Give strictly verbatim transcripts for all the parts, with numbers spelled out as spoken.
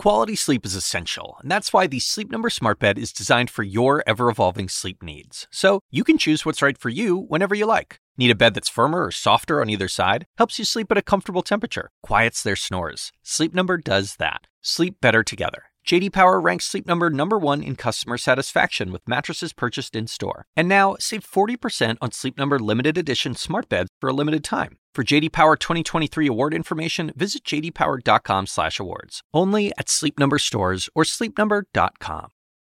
Quality sleep is essential, and that's why the Sleep Number Smart Bed is designed for your ever-evolving sleep needs. So you can choose what's right for you whenever you like. Need a bed that's firmer or softer on either side? Helps you sleep at a comfortable temperature. Quiets their snores. Sleep Number does that. Sleep better together. J D Power ranks Sleep Number number one in customer satisfaction with mattresses purchased in-store. And now, save forty percent on Sleep Number limited edition smart beds for a limited time. For J D Power twenty twenty-three award information, visit j d power dot com slash awards. Only at Sleep Number stores or sleep number dot com.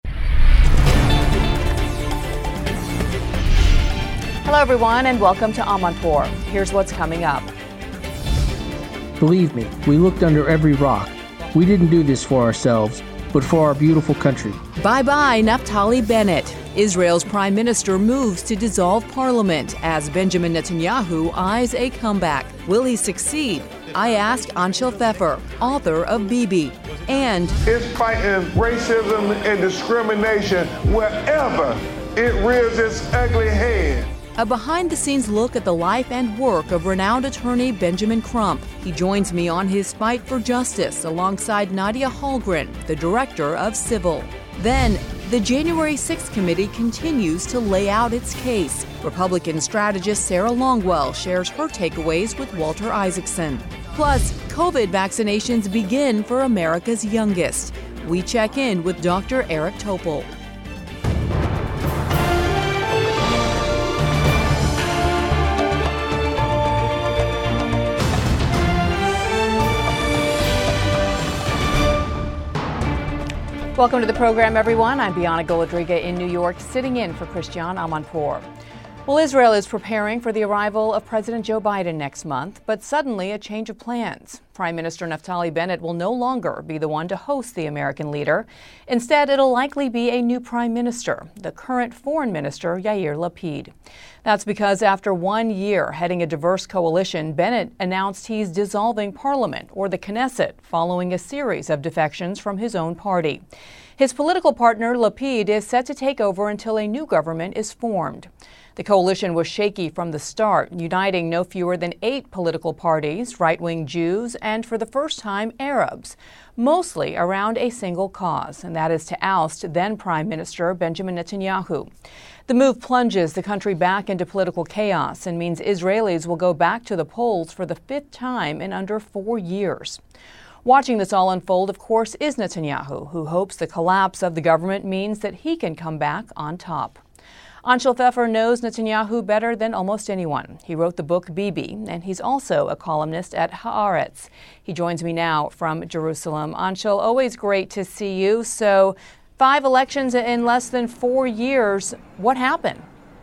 Hello, everyone, and welcome to Amanpour. Here's what's coming up. Believe me, we looked under every rock. We didn't do this for ourselves, but for our beautiful country. Bye-bye, Naftali Bennett. Israel's prime minister moves to dissolve parliament as Benjamin Netanyahu eyes a comeback. Will he succeed? I asked Anshel Pfeffer, author of Bibi. And it's fighting racism and discrimination wherever it rears its ugly head. A behind-the-scenes look at the life and work of renowned attorney Benjamin Crump. He joins me on his fight for justice alongside Nadia Hallgren, the director of Civil. Then, the January sixth committee continues to lay out its case. Republican strategist Sarah Longwell shares her takeaways with Walter Isaacson. Plus, COVID vaccinations begin for America's youngest. We check in with Doctor Eric Topol. Welcome to the program, everyone. I'm Bianna Golodriga in New York, sitting in for Christian Amanpour. Well, Israel is preparing for the arrival of President Joe Biden next month, but suddenly a change of plans. Prime Minister Naftali Bennett will no longer be the one to host the American leader. Instead, it'll likely be a new prime minister, the current foreign minister, Yair Lapid. That's because after one year heading a diverse coalition, Bennett announced he's dissolving parliament, or the Knesset, following a series of defections from his own party. His political partner, Lapid, is set to take over until a new government is formed. The coalition was shaky from the start, uniting no fewer than eight political parties, right-wing Jews, and for the first time, Arabs, mostly around a single cause, and that is to oust then Prime Minister Benjamin Netanyahu. The move plunges the country back into political chaos and means Israelis will go back to the polls for the fifth time in under four years. Watching this all unfold, of course, is Netanyahu, who hopes the collapse of the government means that he can come back on top. Anshel Pfeffer knows Netanyahu better than almost anyone. He wrote the book Bibi, and he's also a columnist at Haaretz. He joins me now from Jerusalem. Anshel, always great to see you. So, five elections in less than four years. What happened?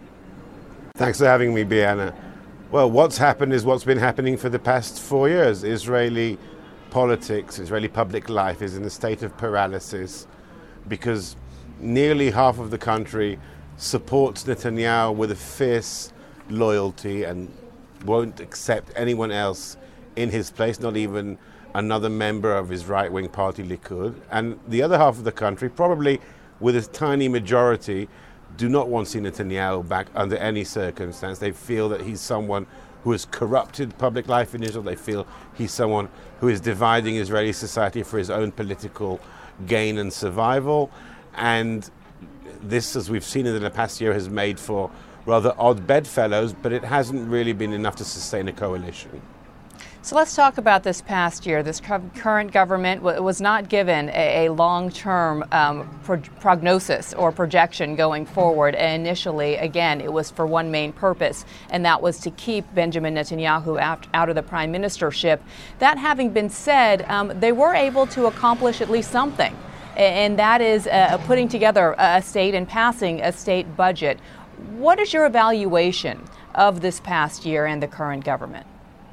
Thanks for having me, Bianna. Well, what's happened is what's been happening for the past four years. Israeli politics, Israeli public life is in a state of paralysis because nearly half of the country supports Netanyahu with a fierce loyalty and won't accept anyone else in his place, not even another member of his right-wing party, Likud. And the other half of the country, probably with a tiny majority, do not want to see Netanyahu back under any circumstance. They feel that he's someone who has corrupted public life in Israel. They feel he's someone who is dividing Israeli society for his own political gain and survival. And this, as we've seen in the past year, has made for rather odd bedfellows, but it hasn't really been enough to sustain a coalition. So let's talk about this past year. This current government w- was not given a, a long-term um, pro- prognosis or projection going forward. And initially, again, it was for one main purpose, and that was to keep Benjamin Netanyahu out, out of the prime ministership. That having been said, um, they were able to accomplish at least something, and that is uh, putting together a state and passing a state budget. What is your evaluation of this past year and the current government?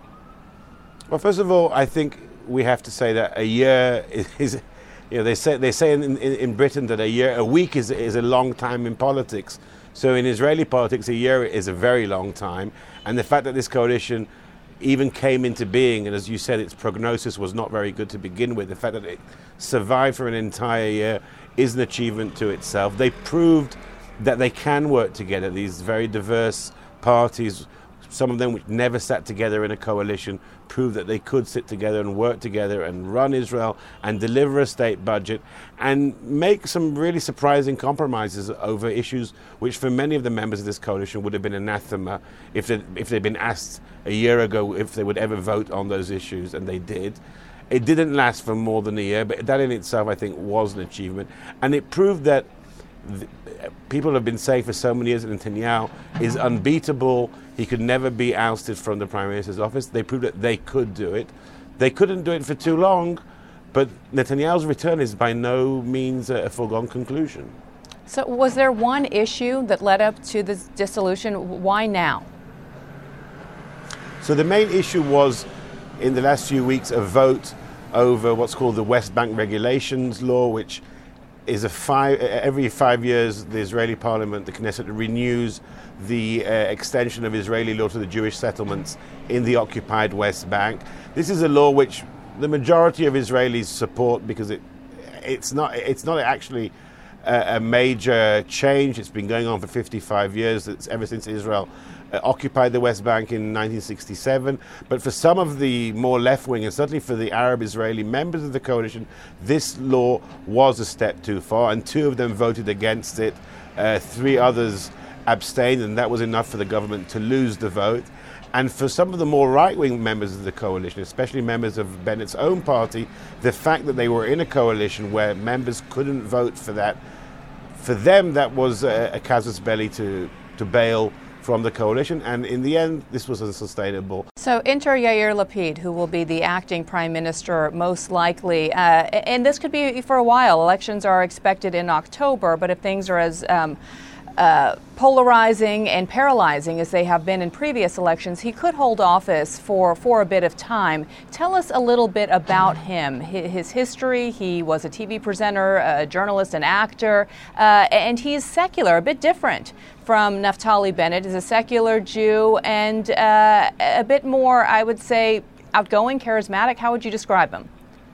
Well, first of all, I think we have to say that a year is, is you know, they say they say in, in, in Britain that a year, a week is is a long time in politics. So in Israeli politics, a year is a very long time. And the fact that this coalition even came into being, and as you said, its prognosis was not very good to begin with, the fact that it survived for an entire year is an achievement to itself. They proved that they can work together. These very diverse parties, some of them which never sat together in a coalition, proved that they could sit together and work together and run Israel and deliver a state budget and make some really surprising compromises over issues which for many of the members of this coalition would have been anathema if they if they'd been asked a year ago if they would ever vote on those issues, and they did. It didn't last for more than a year, but that in itself, I think, was an achievement. And it proved that the, people have been saying for so many years that Netanyahu is unbeatable. He could never be ousted from the Prime Minister's office. They proved that they could do it. They couldn't do it for too long, but Netanyahu's return is by no means a, a foregone conclusion. So was there one issue that led up to this dissolution? Why now? So the main issue was, in the last few weeks, a vote over what's called the West Bank Regulations Law, which is a five, every five years the Israeli Parliament, the Knesset, renews the uh, extension of Israeli law to the Jewish settlements in the occupied West Bank. This is a law which the majority of Israelis support because it it's not it's not actually a, a major change. It's been going on for fifty-five years. It's ever since Israel Uh, occupied the West Bank in nineteen sixty-seven, but for some of the more left-wing, and certainly for the Arab Israeli members of the coalition, this law was a step too far, and two of them voted against it. Uh, three others abstained, and that was enough for the government to lose the vote. And for some of the more right-wing members of the coalition, especially members of Bennett's own party, the fact that they were in a coalition where members couldn't vote for that, for them that was a, a casus belli to, to bail from the coalition, and in the end, this was unsustainable. So enter Yair Lapid, who will be the acting prime minister most likely, uh, and this could be for a while. Elections are expected in October, but if things are as um, uh, polarizing and paralyzing as they have been in previous elections, he could hold office for, for a bit of time. Tell us a little bit about him, his history. He was a T V presenter, a journalist, an actor, uh, and he's secular, a bit different from Naftali Bennett. Is a secular Jew and uh, a bit more, I would say, outgoing, charismatic. How would you describe him?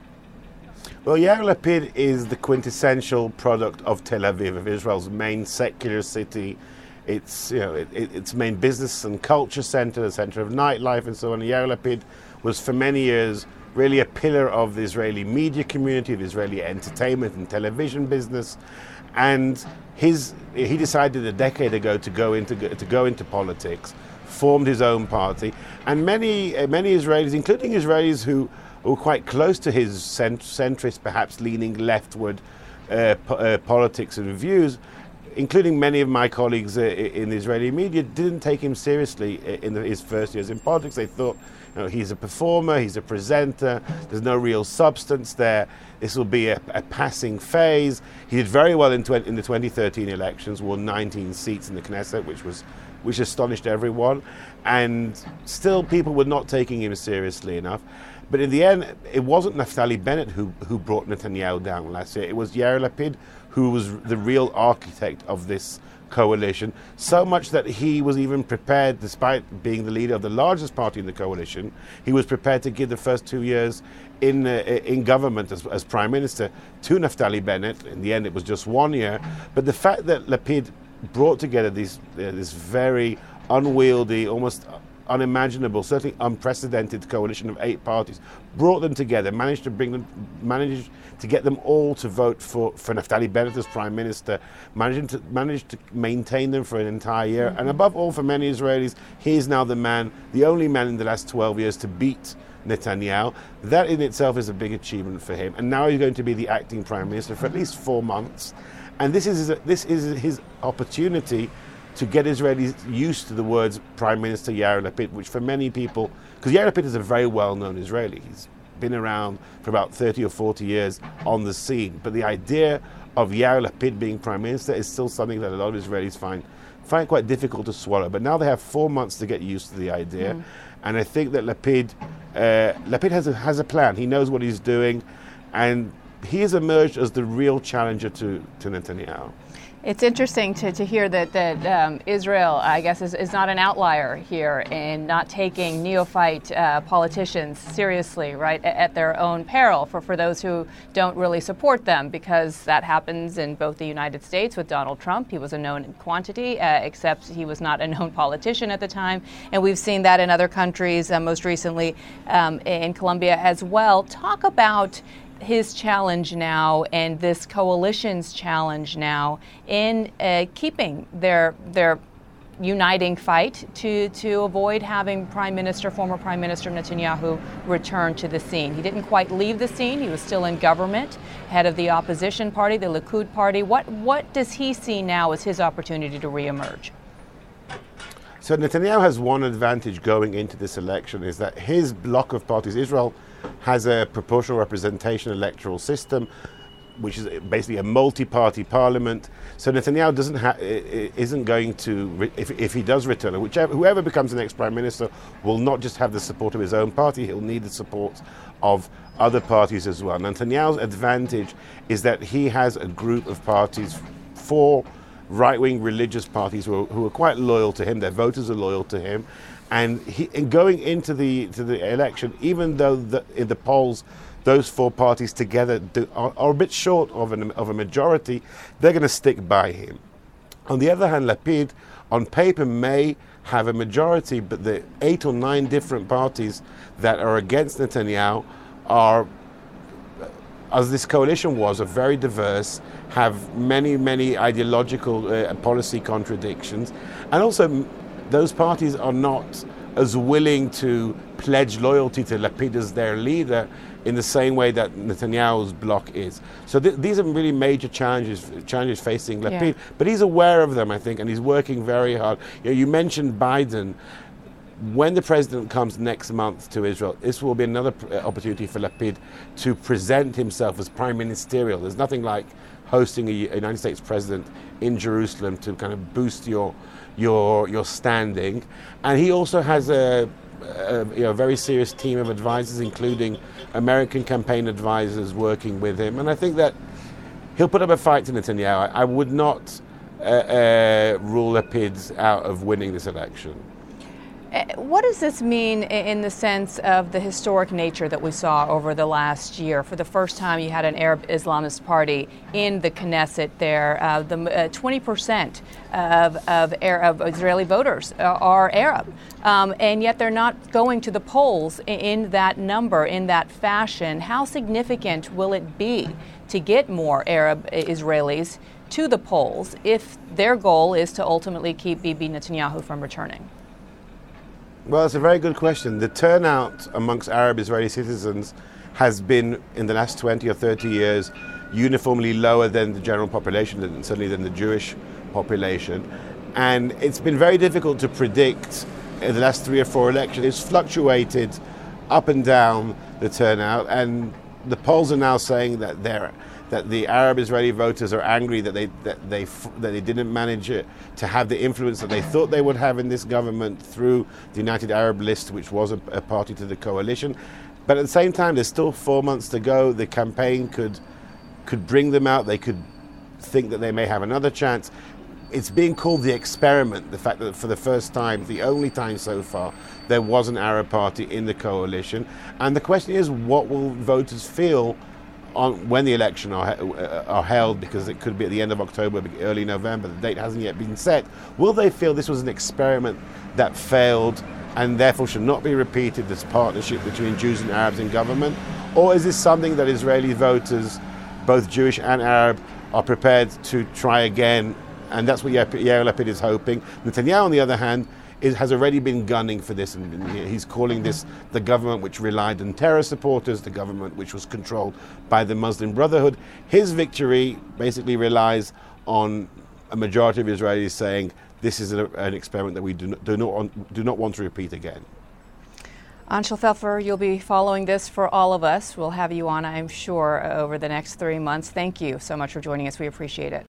Well, Yair Lapid is the quintessential product of Tel Aviv, of Israel's main secular city. It's, you know, it, it, its main business and culture center, the center of nightlife and so on. Yair Lapid was for many years really a pillar of the Israeli media community, of Israeli entertainment and television business. And his he decided a decade ago to go into to go into politics, formed his own party, and many many Israelis, including Israelis who were quite close to his cent- centrist, perhaps leaning leftward uh, po- uh, politics and views, including many of my colleagues uh, in the Israeli media, didn't take him seriously in the, his first years in politics. They thought, you know, he's a performer, he's a presenter, there's no real substance there. This will be a, a passing phase. He did very well in, tw- in the twenty thirteen elections, won nineteen seats in the Knesset, which was which astonished everyone. And still people were not taking him seriously enough. But in the end, it wasn't Naftali Bennett who, who brought Netanyahu down last year. It was Yair Lapid who was the real architect of this coalition, so much that he was even prepared, despite being the leader of the largest party in the coalition, he was prepared to give the first two years in uh, in government as, as prime minister to Naftali Bennett. In the end, it was just one year. But the fact that Lapid brought together these uh, this very unwieldy, almost unimaginable, certainly unprecedented coalition of eight parties, brought them together, managed to bring them, managed to get them all to vote for, for Naftali Bennett as prime minister, managed to managed to maintain them for an entire year, mm-hmm. and above all, for many Israelis, he is now the man, the only man in the last twelve years to beat Netanyahu. That in itself is a big achievement for him, and now he's going to be the acting prime minister for at least four months, and this is this is his opportunity to get Israelis used to the words Prime Minister Yair Lapid, which for many people, because Yair Lapid is a very well-known Israeli. He's been around for about thirty or forty years on the scene. But the idea of Yair Lapid being Prime Minister is still something that a lot of Israelis find find quite difficult to swallow. But now they have four months to get used to the idea. Mm. And I think that Lapid, uh, Lapid has a, has a plan. He knows what he's doing. And he has emerged as the real challenger to, to Netanyahu. It's interesting to, to hear that, that um, Israel, I guess, is, is not an outlier here in not taking neophyte uh, politicians seriously, right, at, at their own peril for, for those who don't really support them, because that happens in both the United States with Donald Trump. He was a known quantity, uh, except he was not a known politician at the time. And we've seen that in other countries, uh, most recently um, in Colombia as well. Talk about his challenge now and this coalition's challenge now in uh, keeping their their uniting fight to to avoid having Prime Minister, former Prime Minister Netanyahu return to the scene. He didn't quite leave the scene. He was still in government, head of the opposition party, the Likud party. What what does he see now as his opportunity to reemerge? So Netanyahu has one advantage going into this election, is that his bloc of parties, Israel, has a proportional representation electoral system, which is basically a multi-party parliament. So Netanyahu doesn't ha- isn't going to, re- if, if he does return, or whichever, whoever becomes the next prime minister will not just have the support of his own party, he'll need the support of other parties as well. Netanyahu's advantage is that he has a group of parties, four right-wing religious parties who are, who are quite loyal to him. Their voters are loyal to him. And, he, and going into the to the election, even though the, in the polls those four parties together do, are, are a bit short of, an, of a majority, they're going to stick by him. On the other hand, Lapid, on paper, may have a majority, but the eight or nine different parties that are against Netanyahu are, as this coalition was, are very diverse, have many, many ideological uh, policy contradictions, and also those parties are not as willing to pledge loyalty to Lapid as their leader in the same way that Netanyahu's bloc is. So th- these are really major challenges challenges facing Lapid, yeah. But he's aware of them, I think, and he's working very hard. You know, you mentioned Biden. When the president comes next month to Israel, this will be another pr- opportunity for Lapid to present himself as prime ministerial. There's nothing like hosting a, a United States president in Jerusalem to kind of boost your your your standing. And he also has a, a you know, very serious team of advisors, including American campaign advisors working with him. And I think that he'll put up a fight to Netanyahu. I, I would not uh, uh, rule Lapid out of winning this election. What does this mean in the sense of the historic nature that we saw over the last year? For the first time, you had an Arab Islamist party in the Knesset there. Uh, the uh, twenty percent of, of, Arab, Israeli voters are Arab, um, and yet they're not going to the polls in that number, in that fashion. How significant will it be to get more Arab Israelis to the polls if their goal is to ultimately keep Bibi Netanyahu from returning? Well, it's a very good question. The turnout amongst Arab Israeli citizens has been, in the last twenty or thirty years, uniformly lower than the general population, and certainly than the Jewish population. And it's been very difficult to predict in the last three or four elections. It's fluctuated up and down, the turnout, and the polls are now saying that they're that the Arab Israeli voters are angry that they that they that they didn't manage it, to have the influence that they thought they would have in this government through the United Arab List, which was a, a party to the coalition. But at the same time, there's still four months to go. The campaign could could bring them out. They could think that they may have another chance. It's being called the experiment, the fact that for the first time, the only time so far, there was an Arab party in the coalition. And the question is, what will voters feel on when the election are, uh, are held, because it could be at the end of October, early November. The date hasn't yet been set. Will they feel this was an experiment that failed and therefore should not be repeated, this partnership between Jews and Arabs in government? Or is this something that Israeli voters, both Jewish and Arab, are prepared to try again? And that's what Yair Lapid is hoping. Netanyahu, on the other hand, Is, has already been gunning for this, and he's calling this the government which relied on terror supporters, the government which was controlled by the Muslim Brotherhood. His victory basically relies on a majority of Israelis saying this is a, an experiment that we do not, do not, want, do not want to repeat again. Anshel Pfeffer, you'll be following this for all of us. We'll have you on, I'm sure, over the next three months. Thank you so much for joining us. We appreciate it.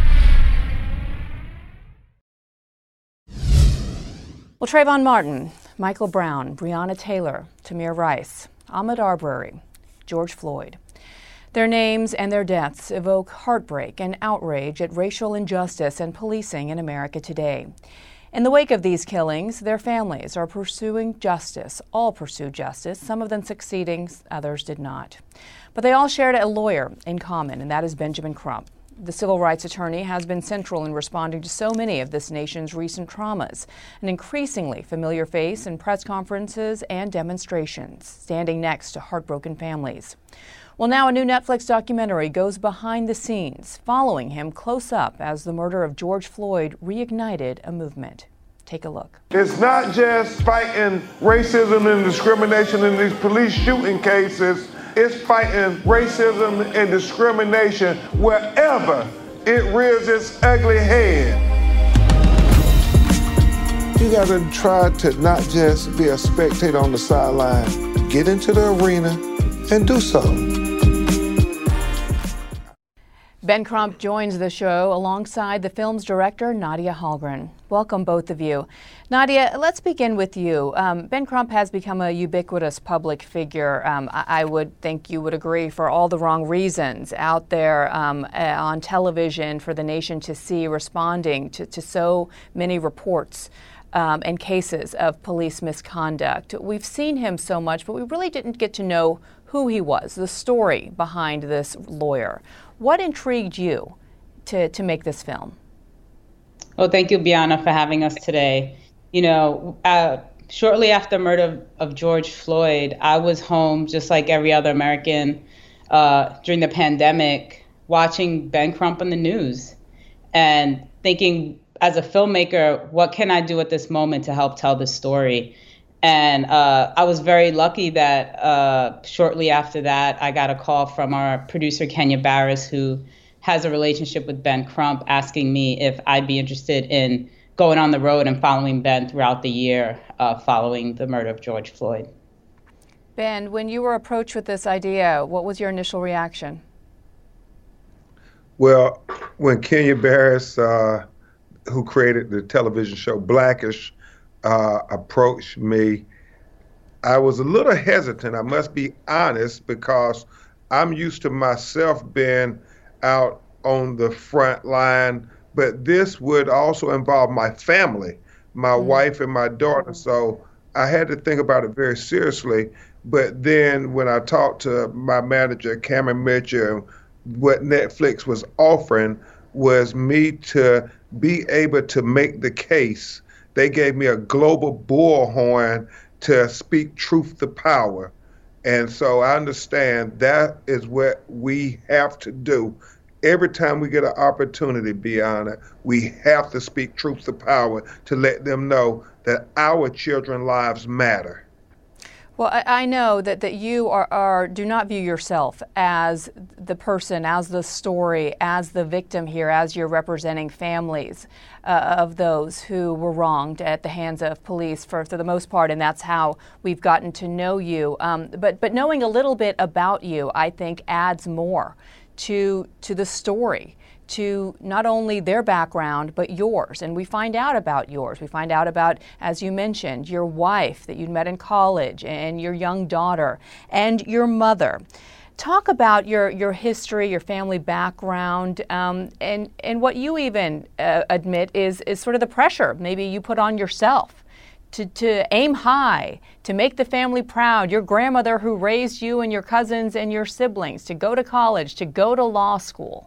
Well, Trayvon Martin, Michael Brown, Breonna Taylor, Tamir Rice, Ahmaud Arbery, George Floyd. Their names and their deaths evoke heartbreak and outrage at racial injustice and policing in America today. In the wake of these killings, their families are pursuing justice. All pursue justice, some of them succeeding, others did not. But they all shared a lawyer in common, and that is Benjamin Crump. The civil rights attorney has been central in responding to so many of this nation's recent traumas, an increasingly familiar face in press conferences and demonstrations, standing next to heartbroken families. Well, now a new Netflix documentary goes behind the scenes, following him close up as the murder of George Floyd reignited a movement. Take a look. It's not just fighting racism and discrimination in these police shooting cases. It's fighting racism and discrimination wherever it rears its ugly head. You gotta try to not just be a spectator on the sideline. Get into the arena and do so. Ben Crump joins the show alongside the film's director, Nadia Hallgren. Welcome, both of you. Nadia, let's begin with you. Um, Ben Crump has become a ubiquitous public figure. Um, I, I would think you would agree, for all the wrong reasons, out there um, uh, on television for the nation to see, responding to, to so many reports um, and cases of police misconduct. We've seen him so much, but we really didn't get to know who he was, the story behind this lawyer. What intrigued you to, to make this film? Well, thank you, Bianna, for having us today. You know, uh, shortly after the murder of George Floyd, I was home just like every other American uh, during the pandemic, watching Ben Crump on the news and thinking, as a filmmaker, what can I do at this moment to help tell this story? And uh, I was very lucky that uh, shortly after that, I got a call from our producer, Kenya Barris, who has a relationship with Ben Crump, asking me if I'd be interested in going on the road and following Ben throughout the year uh, following the murder of George Floyd. Ben, when you were approached with this idea, what was your initial reaction? Well, when Kenya Barris, uh, who created the television show Blackish, Uh, approached me, I was a little hesitant, I must be honest, because I'm used to myself being out on the front line, but this would also involve my family, my mm-hmm. wife and my daughter, so I had to think about it very seriously. But then when I talked to my manager, Cameron Mitchell, what Netflix was offering was me to be able to make the case. They gave me a global bullhorn to speak truth to power. And so I understand that is what we have to do. Every time we get an opportunity, Bianna, we have to speak truth to power to let them know that our children's lives matter. Well, I, I know that, that you are, are do not view yourself as the person, as the story, as the victim here, as you're representing families uh, of those who were wronged at the hands of police for, for the most part, and that's how we've gotten to know you. Um, but but knowing a little bit about you, I think, adds more to to the story, to not only their background, but yours. And we find out about yours. We find out about, as you mentioned, your wife that you'd met in college, and your young daughter, and your mother. Talk about your, your history, your family background, um, and, and what you even uh, admit is, is sort of the pressure maybe you put on yourself to, to aim high, to make the family proud, your grandmother who raised you and your cousins and your siblings, to go to college, to go to law school.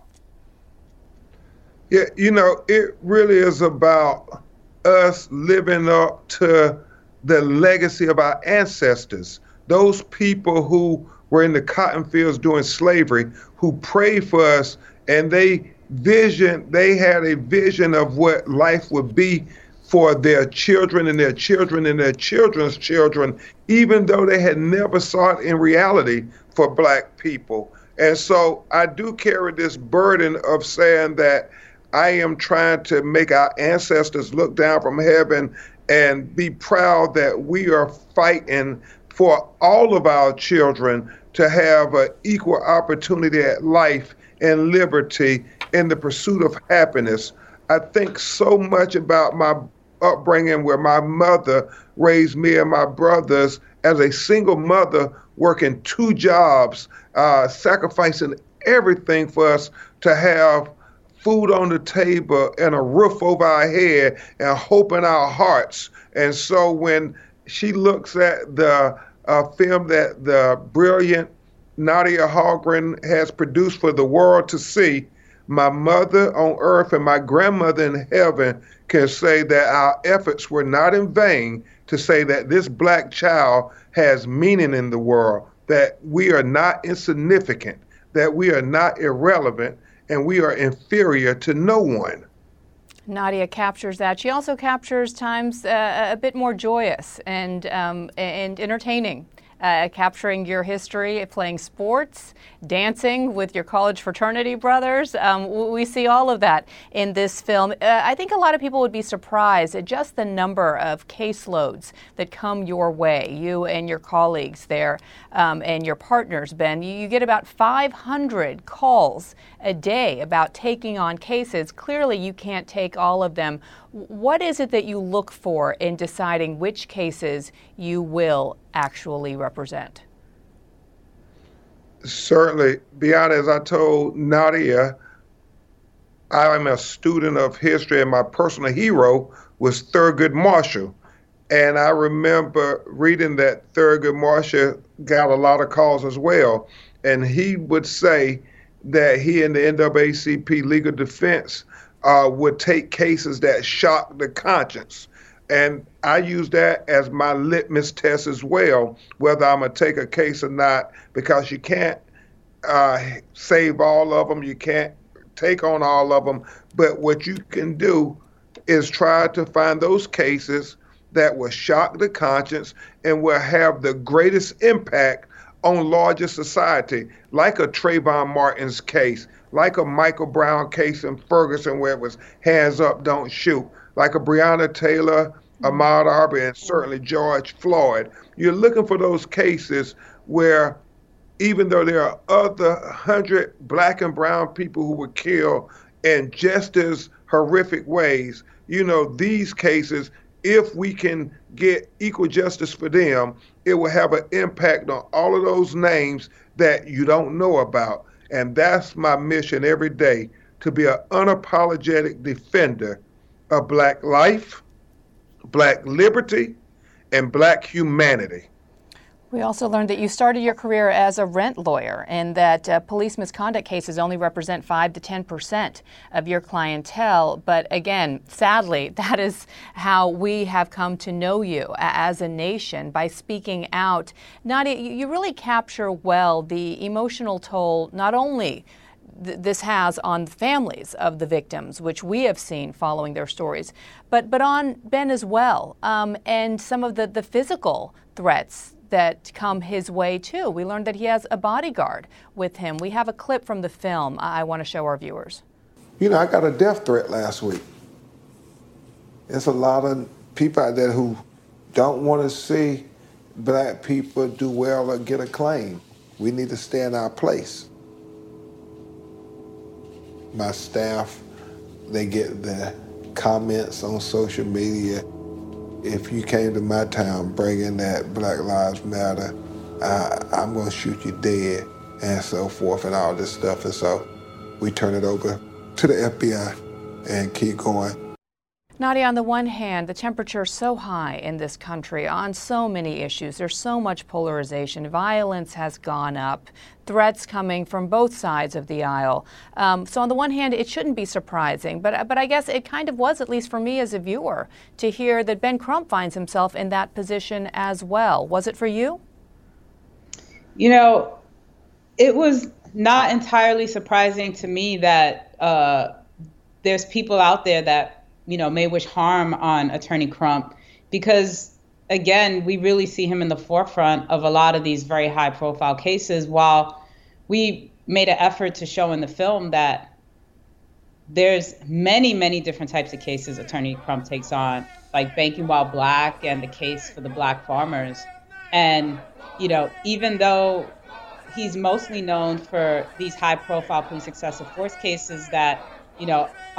Yeah, you know, it really is about us living up to the legacy of our ancestors, those people who were in the cotton fields during slavery, who prayed for us, and they vision, they had a vision of what life would be for their children and their children and their children's children, even though they had never saw it in reality for Black people. And so I do carry this burden of saying that I am trying to make our ancestors look down from heaven and be proud that we are fighting for all of our children to have an equal opportunity at life and liberty in the pursuit of happiness. I think so much about my upbringing where my mother raised me and my brothers as a single mother, working two jobs, uh, sacrificing everything for us to have food on the table and a roof over our head and hope in our hearts. And so when she looks at the uh, film that the brilliant Nadia Hallgren has produced for the world to see, my mother on earth and my grandmother in heaven can say that our efforts were not in vain, to say that this black child has meaning in the world, that we are not insignificant, that we are not irrelevant, and we are inferior to no one. Nadia captures that. She also captures times uh, a bit more joyous and um, and entertaining. Uh, capturing your history, playing sports, dancing with your college fraternity brothers. Um, we see all of that in this film. Uh, I think a lot of people would be surprised at just the number of caseloads that come your way, you and your colleagues there um, and your partners, Ben. You, you get about five hundred calls a day about taking on cases. Clearly, you can't take all of them. What is it that you look for in deciding which cases you will actually represent? Certainly, beyond, as I told Nadia, I am a student of history, and my personal hero was Thurgood Marshall. And I remember reading that Thurgood Marshall got a lot of calls as well. And he would say that he and the N double A C P Legal Defense uh, would take cases that shock the conscience. And I use that as my litmus test as well, whether I'm going to take a case or not, because you can't uh, save all of them. You can't take on all of them. But what you can do is try to find those cases that will shock the conscience and will have the greatest impact on larger society, like a Trayvon Martin's case, like a Michael Brown case in Ferguson where it was hands up, don't shoot, like a Breonna Taylor, Ahmaud Arbery, and certainly George Floyd. You're looking for those cases where, even though there are other hundred black and brown people who were killed in just as horrific ways, you know, these cases, if we can get equal justice for them, it will have an impact on all of those names that you don't know about. And that's my mission every day, to be an unapologetic defender of black life, black liberty, and black humanity. We also learned that you started your career as a rent lawyer, and that uh, police misconduct cases only represent five to ten percent of your clientele. But again, sadly, that is how we have come to know you as a nation, by speaking out. Nadia, you really capture well the emotional toll not only th- this has on the families of the victims, which we have seen following their stories, but but on Ben as well, um, and some of the, the physical threats that come his way too. We learned that he has a bodyguard with him. We have a clip from the film I want to show our viewers. You know, I got a death threat last week. There's a lot of people out there who don't want to see black people do well or get acclaim. We need to stay in our place. My staff, they get the comments on social media. If you came to my town bringing that Black Lives Matter, I, I'm going to shoot you dead, and so forth, and all this stuff. And so we turn it over to the F B I and keep going. Nadia, on the one hand, the temperature is so high in this country on so many issues. There's so much polarization. Violence has gone up. Threats coming from both sides of the aisle. Um, so on the one hand, it shouldn't be surprising, but but I guess it kind of was, at least for me as a viewer, to hear that Ben Crump finds himself in that position as well. Was it for you? You know, it was not entirely surprising to me that uh, there's people out there that, you know, may wish harm on Attorney Crump, because, again, we really see him in the forefront of a lot of these very high profile cases, while we made an effort to show in the film that there's many, many different types of cases Attorney Crump takes on, like Banking While Black and the case for the black farmers. And, you know, even though he's mostly known for these high profile police excessive force cases that, you know, are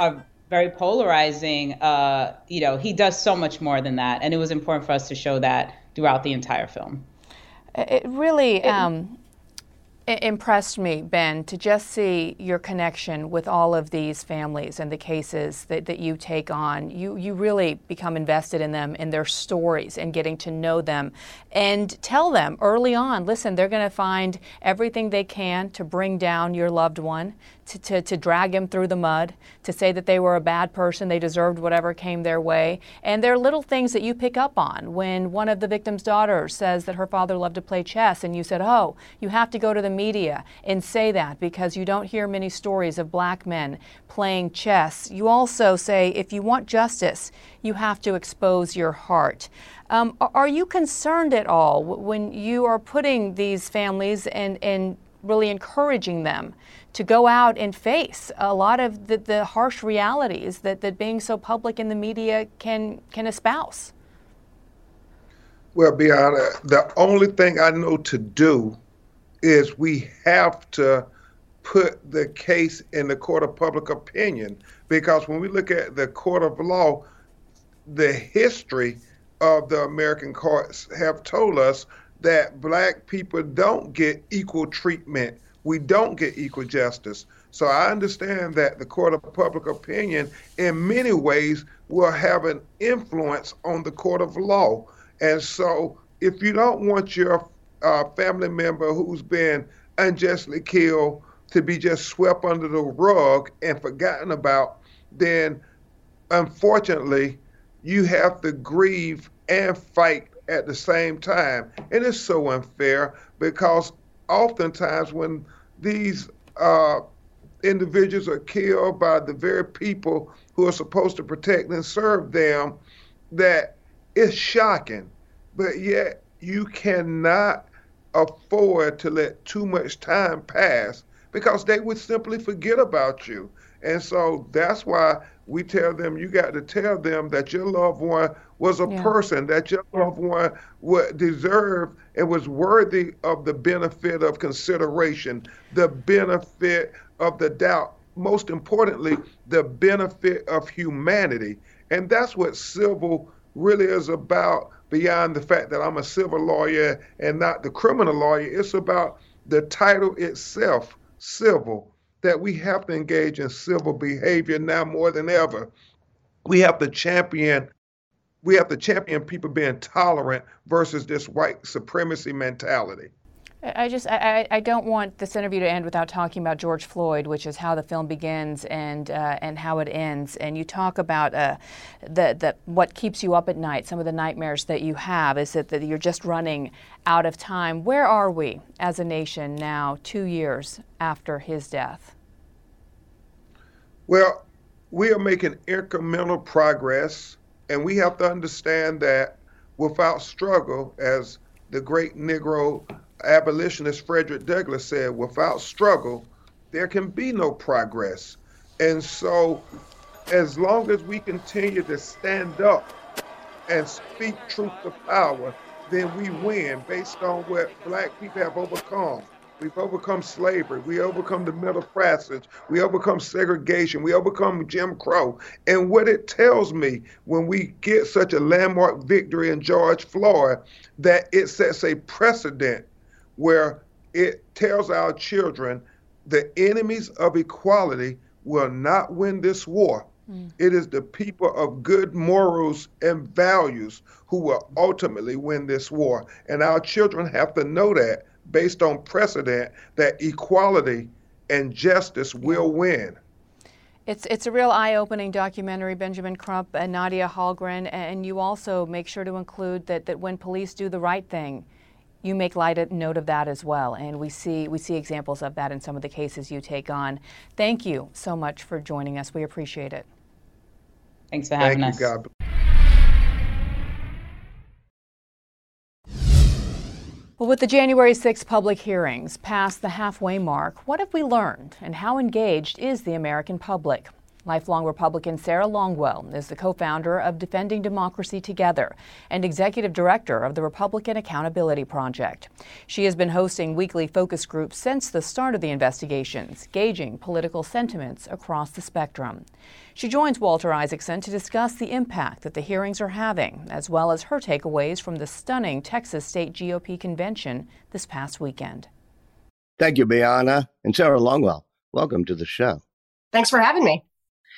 very polarizing, uh, you know, he does so much more than that. And it was important for us to show that throughout the entire film. It really um, it impressed me, Ben, to just see your connection with all of these families and the cases that, that you take on. You, you really become invested in them, in their stories, and getting to know them and tell them early on, listen, they're going to find everything they can to bring down your loved one, to, to, to drag him through the mud, to say that they were a bad person, they deserved whatever came their way. And there are little things that you pick up on. When one of the victim's daughters says that her father loved to play chess, and you said, oh, you have to go to the media and say that because you don't hear many stories of black men playing chess. You also say, if you want justice, you have to expose your heart. Um, are you concerned at all when you are putting these families and, and really encouraging them to go out and face a lot of the, the harsh realities that, that being so public in the media can can espouse? Well, Bianna, the only thing I know to do is we have to put the case in the court of public opinion, because when we look at the court of law, the history of the American courts have told us that black people don't get equal treatment. We don't get equal justice. So I understand that the court of public opinion in many ways will have an influence on the court of law. And so if you don't want your uh, family member who's been unjustly killed to be just swept under the rug and forgotten about, then unfortunately you have to grieve and fight at the same time. And it's so unfair because oftentimes when these uh, individuals are killed by the very people who are supposed to protect and serve them, that it's shocking. But yet you cannot afford to let too much time pass because they would simply forget about you. And so that's why we tell them, you got to tell them that your loved one was a yeah. person, that your loved one would deserve and was worthy of the benefit of consideration, the benefit of the doubt, most importantly, the benefit of humanity. And that's what civil really is about, beyond the fact that I'm a civil lawyer and not the criminal lawyer. It's about the title itself, civil, that we have to engage in civil behavior now more than ever. We have to champion, we have to champion people being tolerant versus this white supremacy mentality. I just, I, I don't want this interview to end without talking about George Floyd, which is how the film begins and uh, and how it ends. And you talk about uh, the, the what keeps you up at night, some of the nightmares that you have, is that, that you're just running out of time. Where are we as a nation now, two years after his death? Well, we are making incremental progress, and we have to understand that without struggle, as the great Negro abolitionist Frederick Douglass said, without struggle, there can be no progress. And so as long as we continue to stand up and speak truth to power, then we win based on what black people have overcome. We've overcome slavery. We overcome the Middle Passage. We overcome segregation. We overcome Jim Crow. And what it tells me when we get such a landmark victory in George Floyd, that it sets a precedent where it tells our children the enemies of equality will not win this war. Mm. It is the people of good morals and values who will ultimately win this war. And our children have to know that, based on precedent, that equality and justice will win. It's it's a real eye-opening documentary, Benjamin Crump and Nadia Hallgren, and you also make sure to include that, that when police do the right thing, you make light note of that as well, and we see we see examples of that in some of the cases you take on. Thank you so much for joining us. We appreciate it. Thanks for having Thank us. You, God. Well, with the January sixth public hearings past the halfway mark, what have we learned, and how engaged is the American public? Lifelong Republican Sarah Longwell is the co-founder of Defending Democracy Together and executive director of the Republican Accountability Project. She has been hosting weekly focus groups since the start of the investigations, gauging political sentiments across the spectrum. She joins Walter Isaacson to discuss the impact that the hearings are having, as well as her takeaways from the stunning Texas State G O P convention this past weekend. Thank you, Bianna. And Sarah Longwell, welcome to the show. Thanks for having me.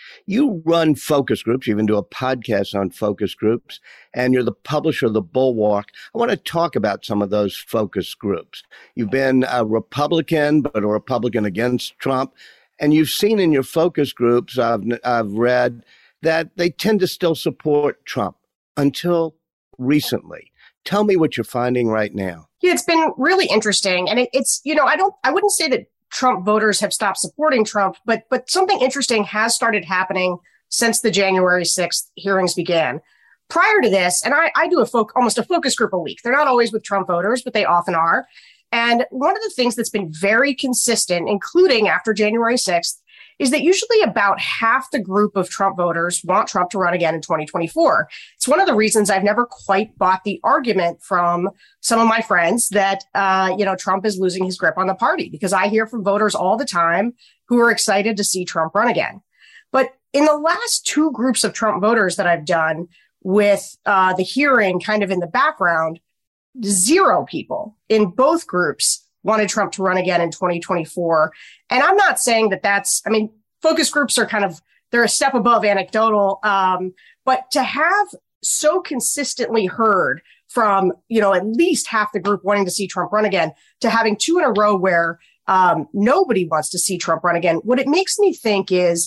You run focus groups, you even do a podcast on focus groups, and you're the publisher of The Bulwark. I want to talk about some of those focus groups. You've been a Republican, but a Republican against Trump, and you've seen in your focus groups, I've, I've read, that they tend to still support Trump until recently. Tell me what you're finding right now. Yeah, it's been really interesting. And it, it's, you know, I don't, I wouldn't say that Trump voters have stopped supporting Trump, but but something interesting has started happening since the January sixth hearings began. Prior to this, and I, I do a folk, almost a focus group a week. They're not always with Trump voters, but they often are. And one of the things that's been very consistent, including after January sixth, is that usually about half the group of Trump voters want Trump to run again in twenty twenty-four. It's one of the reasons I've never quite bought the argument from some of my friends that, uh, you know, Trump is losing his grip on the party, because I hear from voters all the time who are excited to see Trump run again. But in the last two groups of Trump voters that I've done with uh, the hearing kind of in the background, zero people in both groups wanted Trump to run again in twenty twenty-four. And I'm not saying that that's, I mean, focus groups are kind of, they're a step above anecdotal. Um, but to have so consistently heard from, you know, at least half the group wanting to see Trump run again, to having two in a row where um, nobody wants to see Trump run again, what it makes me think is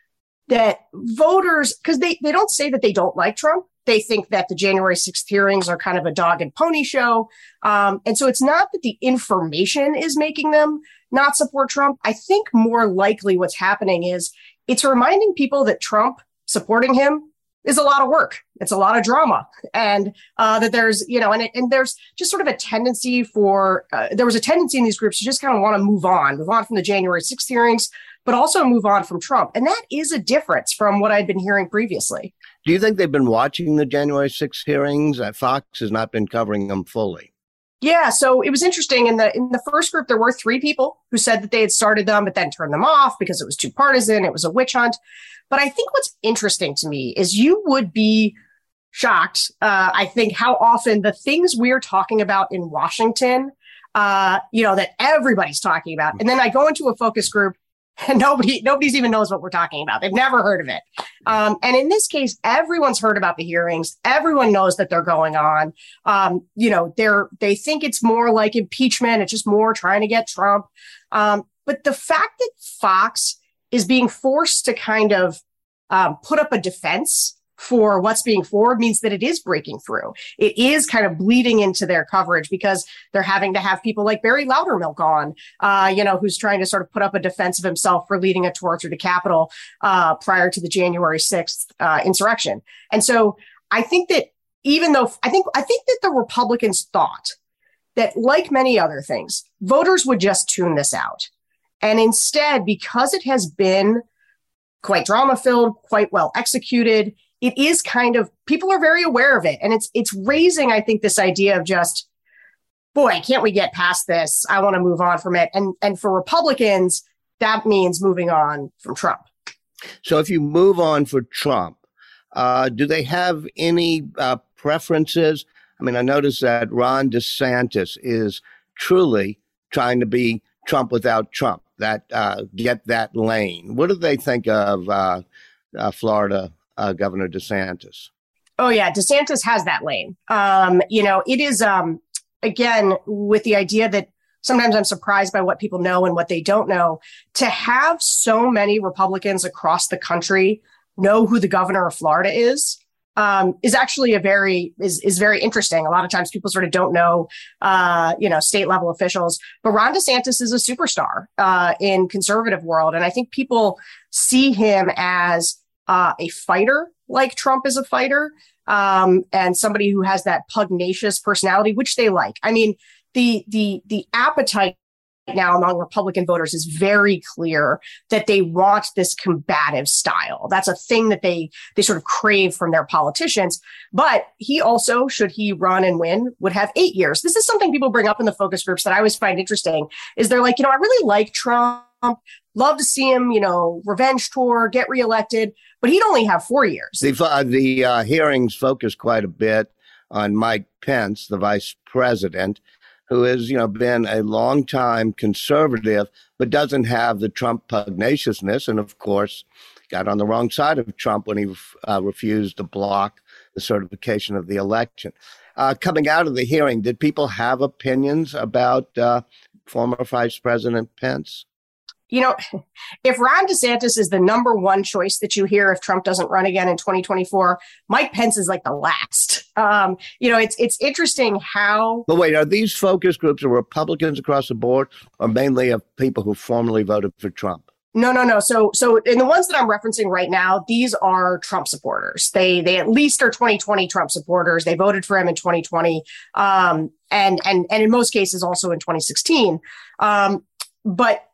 that voters, because they, they don't say that they don't like Trump. They think that the January sixth hearings are kind of a dog and pony show. Um, and so it's not that the information is making them not support Trump. I think more likely what's happening is it's reminding people that Trump supporting him is a lot of work. It's a lot of drama. And uh, that there's, you know, and, it, and there's just sort of a tendency for, uh, there was a tendency in these groups to just kind of want to move on, move on from the January sixth hearings, but also move on from Trump. And that is a difference from what I'd been hearing previously. Do you think they've been watching the January sixth hearings? Uh, Fox has not been covering them fully. Yeah, so it was interesting. In the in the first group, there were three people who said that they had started them, but then turned them off because it was too partisan. It was a witch hunt. But I think what's interesting to me is you would be shocked, uh, I think, how often the things we're talking about in Washington, uh, you know, that everybody's talking about. And then I go into a focus group and nobody, nobody's even knows what we're talking about. They've never heard of it. Um, and in this case, everyone's heard about the hearings. Everyone knows that they're going on. Um, you know, they're, they think it's more like impeachment. It's just more trying to get Trump. Um, but the fact that Fox is being forced to kind of um, put up a defense for what's being forward means that it is breaking through. It is kind of bleeding into their coverage because they're having to have people like Barry Loudermilk on, uh, you know, who's trying to sort of put up a defense of himself for leading a tour through the Capitol uh, prior to the January sixth uh, insurrection. And so I think that even though I think I think that the Republicans thought that, like many other things, voters would just tune this out. And instead, because it has been quite drama filled, quite well executed, it is kind of, people are very aware of it. And it's it's raising, I think, this idea of just, boy, can't we get past this? I want to move on from it. And and for Republicans, that means moving on from Trump. So if you move on for Trump, uh, do they have any uh, preferences? I mean, I noticed that Ron DeSantis is truly trying to be Trump without Trump, that uh, get that lane. What do they think of uh, uh, Florida Uh, Governor DeSantis? Oh, yeah. DeSantis has that lane. Um, you know, it is, um, again, with the idea that sometimes I'm surprised by what people know and what they don't know. To have so many Republicans across the country know who the governor of Florida is, um, is actually a very, is, is very interesting. A lot of times people sort of don't know, uh, you know, state level officials. But Ron DeSantis is a superstar uh, in conservative world. And I think people see him as Uh, a fighter, like Trump is a fighter, um, and somebody who has that pugnacious personality, which they like. I mean, the the the appetite now among Republican voters is very clear that they want this combative style. That's a thing that they they sort of crave from their politicians. But he also, should he run and win, would have eight years. This is something people bring up in the focus groups that I always find interesting, is they're like, you know, I really like Trump, love to see him, you know, revenge tour, get reelected, but he'd only have four years. The, uh, the uh, hearings focus quite a bit on Mike Pence, the vice president, who has, you know, been a longtime conservative, but doesn't have the Trump pugnaciousness, and of course, got on the wrong side of Trump when he uh, refused to block the certification of the election. Uh, coming out of the hearing, did people have opinions about uh, former Vice President Pence? You know, if Ron DeSantis is the number one choice that you hear if Trump doesn't run again in twenty twenty-four, Mike Pence is like the last. Um, you know, it's it's interesting how. But wait, are these focus groups of Republicans across the board, or mainly of people who formerly voted for Trump? No, no, no. So, so in the ones that I'm referencing right now, these are Trump supporters. They, they at least are twenty twenty Trump supporters. They voted for him in twenty twenty, um, and and and in most cases also in twenty sixteen. Um, but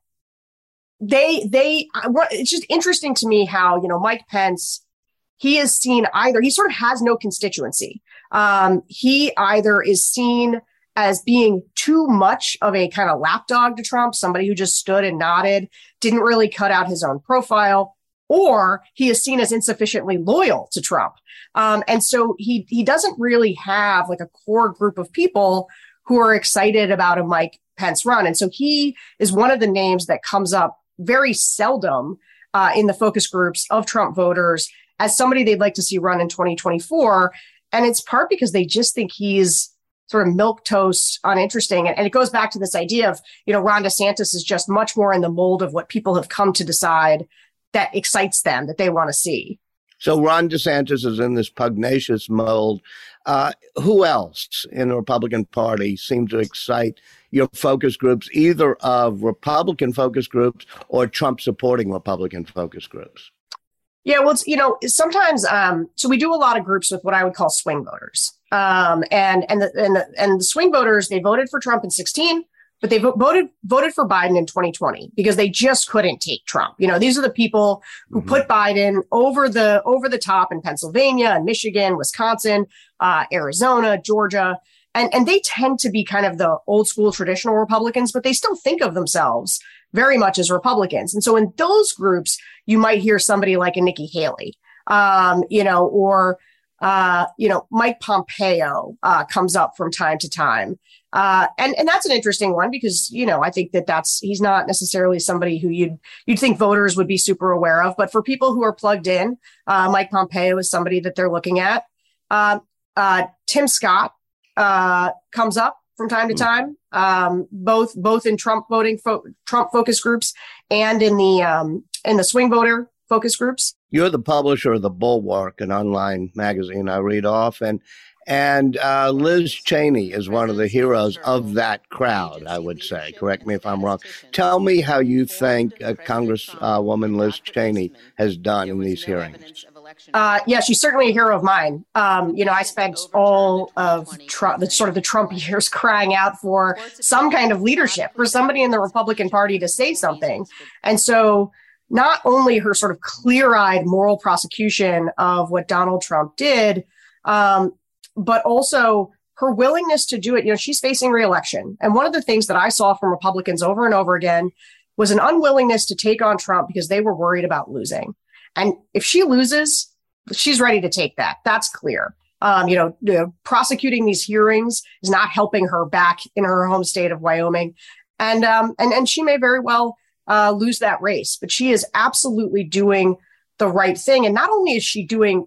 they they it's just interesting to me how, you know, Mike Pence, he is seen either he sort of has no constituency. Um, he either is seen as being too much of a kind of lapdog to Trump, somebody who just stood and nodded, didn't really cut out his own profile, or he is seen as insufficiently loyal to Trump. Um, and so he he doesn't really have like a core group of people who are excited about a Mike Pence run. And so he is one of the names that comes up very seldom uh, in the focus groups of Trump voters as somebody they'd like to see run in twenty twenty-four. And it's part because they just think he's sort of milquetoast, uninteresting. And, and it goes back to this idea of, you know, Ron DeSantis is just much more in the mold of what people have come to decide that excites them, that they want to see. So Ron DeSantis is in this pugnacious mold. Uh, who else in the Republican Party seems to excite your focus groups, either of Republican focus groups or Trump supporting Republican focus groups? Yeah, well, it's, you know, sometimes, um, so we do a lot of groups with what I would call swing voters. Um, and, and, the, and, the, and the swing voters, they voted for Trump in sixteen, but they vo- voted, voted for Biden in twenty twenty because they just couldn't take Trump. You know, these are the people who mm-hmm. put Biden over the, over the top in Pennsylvania and Michigan, Wisconsin, uh, Arizona, Georgia. And, and they tend to be kind of the old school traditional Republicans, but they still think of themselves very much as Republicans. And so in those groups, you might hear somebody like a Nikki Haley, um, you know, or, uh, you know, Mike Pompeo uh, comes up from time to time. Uh, and, and that's an interesting one because, you know, I think that that's, he's not necessarily somebody who you'd, you'd think voters would be super aware of, but for people who are plugged in, uh, Mike Pompeo is somebody that they're looking at. Uh, uh, Tim Scott uh, comes up from time to time, um, both, both in Trump voting, fo- Trump focus groups and in the, um, in the swing voter focus groups. You're the publisher of The Bulwark, an online magazine I read often. And uh, Liz Cheney is one of the heroes of that crowd, I would say. Correct me if I'm wrong. Tell me how you think uh, Congresswoman Liz Cheney has done in these hearings. Uh, yeah, she's certainly a hero of mine. Um, you know, I spent all of Trump, the sort of the Trump years crying out for some kind of leadership, for somebody in the Republican Party to say something. And so not only her sort of clear-eyed moral prosecution of what Donald Trump did, um, but also her willingness to do it. You know, she's facing re-election. And one of the things that I saw from Republicans over and over again was an unwillingness to take on Trump because they were worried about losing. And if she loses, she's ready to take that. That's clear. Um, you know, you know, prosecuting these hearings is not helping her back in her home state of Wyoming. And um, and, and she may very well uh, lose that race, but she is absolutely doing the right thing. And not only is she doing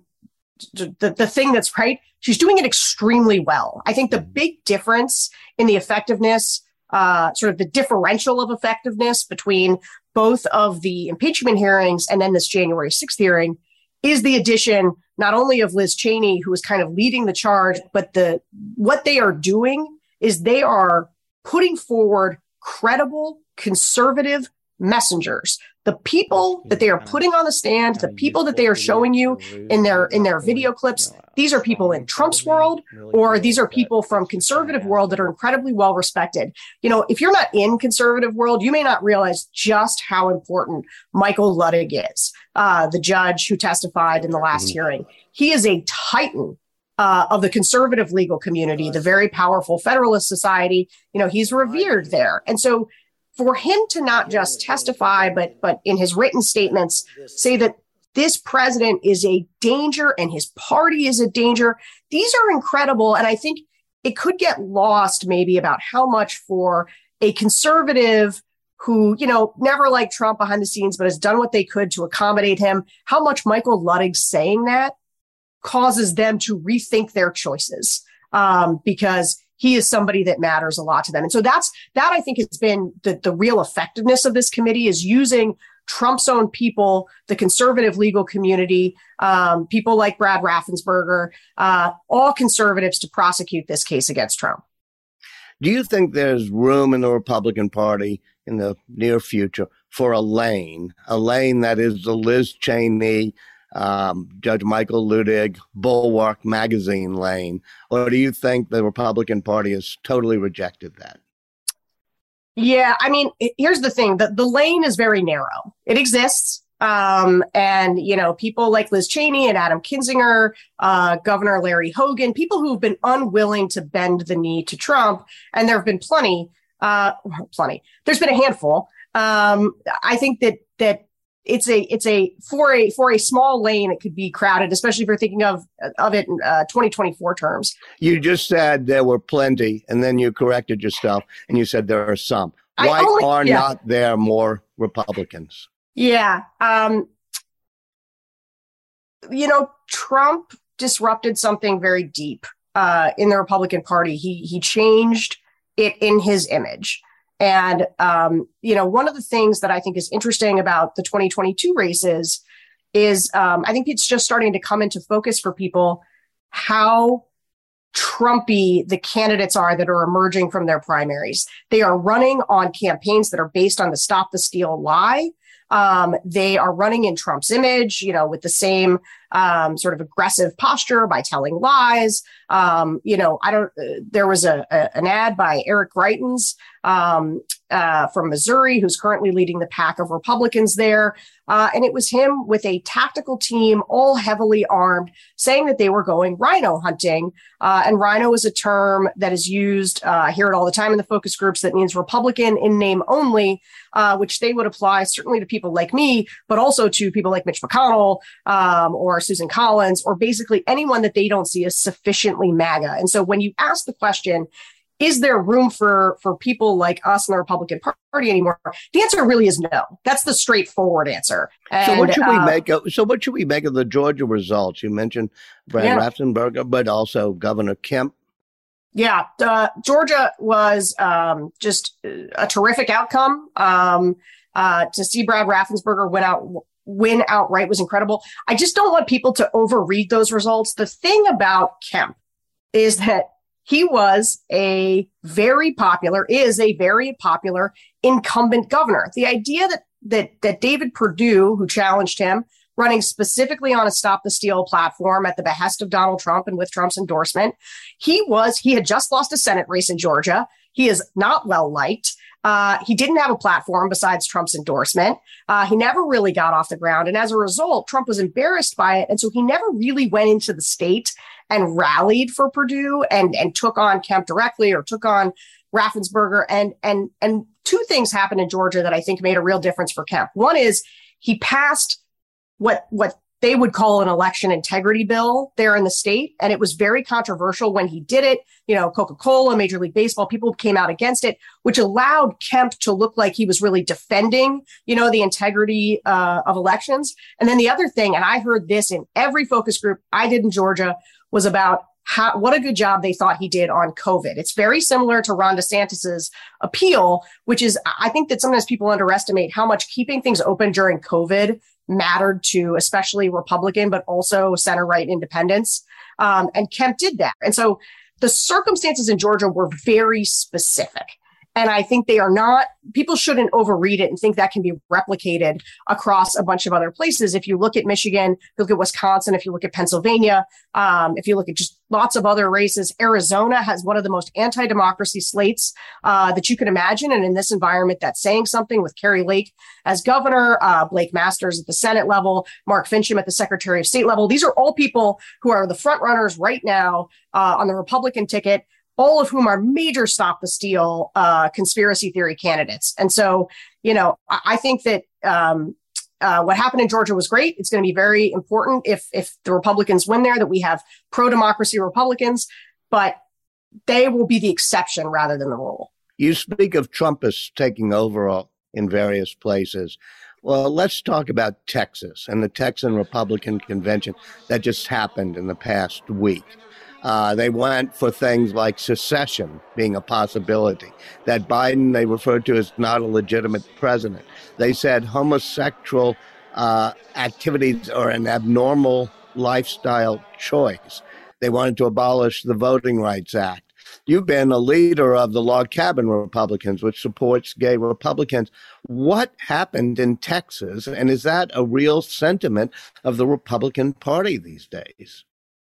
the, the thing that's right, she's doing it extremely well. I think the big difference in the effectiveness, uh, sort of the differential of effectiveness between both of the impeachment hearings and then this January sixth hearing is the addition not only of Liz Cheney, who is kind of leading the charge, but the what they are doing is they are putting forward credible conservative messengers The people that they are putting on the stand, the people that they are showing you in their in their video clips, these are people in Trump's world, or these are people from conservative world that are incredibly well respected. You know, if you're not in conservative world, you may not realize just how important Michael Luttig is, uh, the judge who testified in the last hearing. He is a titan uh, of the conservative legal community, the very powerful Federalist Society. You know, he's revered there. And so for him to not just testify, but but in his written statements say that this president is a danger and his party is a danger, these are incredible. And I think it could get lost maybe about how much for a conservative who, you know, never liked Trump behind the scenes, but has done what they could to accommodate him, how much Michael Luttig saying that causes them to rethink their choices, um, because he is somebody that matters a lot to them. And so that's, that I think has been the, the real effectiveness of this committee, is using Trump's own people, the conservative legal community, um, people like Brad Raffensperger, uh, all conservatives to prosecute this case against Trump. Do you think there's room in the Republican Party in the near future for a lane, a lane that is the Liz Cheney, Um, Judge Michael Luttig, Bulwark magazine lane? Or do you think the Republican Party has totally rejected that? Yeah, I mean, here's the thing. The, the lane is very narrow. It exists. Um, and, you know, people like Liz Cheney and Adam Kinzinger, uh, Governor Larry Hogan, people who've been unwilling to bend the knee to Trump. And there have been plenty, uh, plenty. There's been a handful. Um, I think that that It's a it's a for a for a small lane, it could be crowded, especially if you're thinking of of it in uh, twenty twenty-four terms. You just said there were plenty, and then you corrected yourself, and you said there are some. Why only, are yeah. not there more Republicans? Yeah, um, you know, Trump disrupted something very deep uh, in the Republican Party. He he changed it in his image. And, um, you know, one of the things that I think is interesting about the twenty twenty-two races is um, I think it's just starting to come into focus for people how Trumpy the candidates are that are emerging from their primaries. They are running on campaigns that are based on the Stop the Steal lie. Um, they are running in Trump's image, you know, with the same um, sort of aggressive posture by telling lies. Um, you know, I don't, uh, there was a, a an ad by Eric Greitens um, uh, from Missouri, who's currently leading the pack of Republicans there. Uh, and it was him with a tactical team, all heavily armed, saying that they were going rhino hunting. Uh, and rhino is a term that is used, uh, I hear it all the time in the focus groups, that means Republican in name only, uh, which they would apply certainly to people like me, but also to people like Mitch McConnell um, or Susan Collins, or basically anyone that they don't see as sufficiently MAGA. And so when you ask the question, is there room for for people like us in the Republican Party anymore? The answer really is no. That's the straightforward answer. And, so what should we uh, make of, so what should we make of the Georgia results? You mentioned Brad yeah. Raffensperger, but also Governor Kemp. Yeah, uh, Georgia was um, just a terrific outcome. Um, uh, to see Brad Raffensperger win out win outright was incredible. I just don't want people to overread those results. The thing about Kemp is that he was a very popular, is a very popular incumbent governor. The idea that that that David Perdue, who challenged him, running specifically on a Stop the Steal platform at the behest of Donald Trump and with Trump's endorsement, he was he had just lost a Senate race in Georgia. He is not well liked. Uh, he didn't have a platform besides Trump's endorsement. Uh, he never really got off the ground. And as a result, Trump was embarrassed by it. And so he never really went into the state and rallied for Perdue and, and took on Kemp directly or took on Raffensperger. And, and, and two things happened in Georgia that I think made a real difference for Kemp. One is he passed what, what they would call an election integrity bill there in the state. And it was very controversial when he did it. You know, Coca-Cola, Major League Baseball, people came out against it, which allowed Kemp to look like he was really defending, you know, the integrity uh, of elections. And then the other thing, and I heard this in every focus group I did in Georgia, was about how, what a good job they thought he did on COVID. It's very similar to Ron DeSantis's appeal, which is, I think that sometimes people underestimate how much keeping things open during COVID mattered to especially Republican, but also center-right independents. Um, and Kemp did that. And so the circumstances in Georgia were very specific. And I think they are not, people shouldn't overread it and think that can be replicated across a bunch of other places. If you look at Michigan, if you look at Wisconsin, if you look at Pennsylvania, um, if you look at just lots of other races, Arizona has one of the most anti-democracy slates uh, that you can imagine. And in this environment, that's saying something, with Carrie Lake as governor, uh, Blake Masters at the Senate level, Mark Finchem at the Secretary of State level. These are all people who are the front runners right now uh, on the Republican ticket, all of whom are major stop the steal uh, conspiracy theory candidates. And so, you know, I, I think that um, uh, what happened in Georgia was great. It's going to be very important if if the Republicans win there, that we have pro-democracy Republicans, but they will be the exception rather than the rule. You speak of Trumpists taking over in various places. Well, let's talk about Texas and the Texan Republican convention that just happened in the past week. Uh, they went for things like secession being a possibility, that Biden they referred to as not a legitimate president. They said homosexual uh, activities are an abnormal lifestyle choice. They wanted to abolish the Voting Rights Act. You've been a leader of the Log Cabin Republicans, which supports gay Republicans. What happened in Texas, and is that a real sentiment of the Republican Party these days?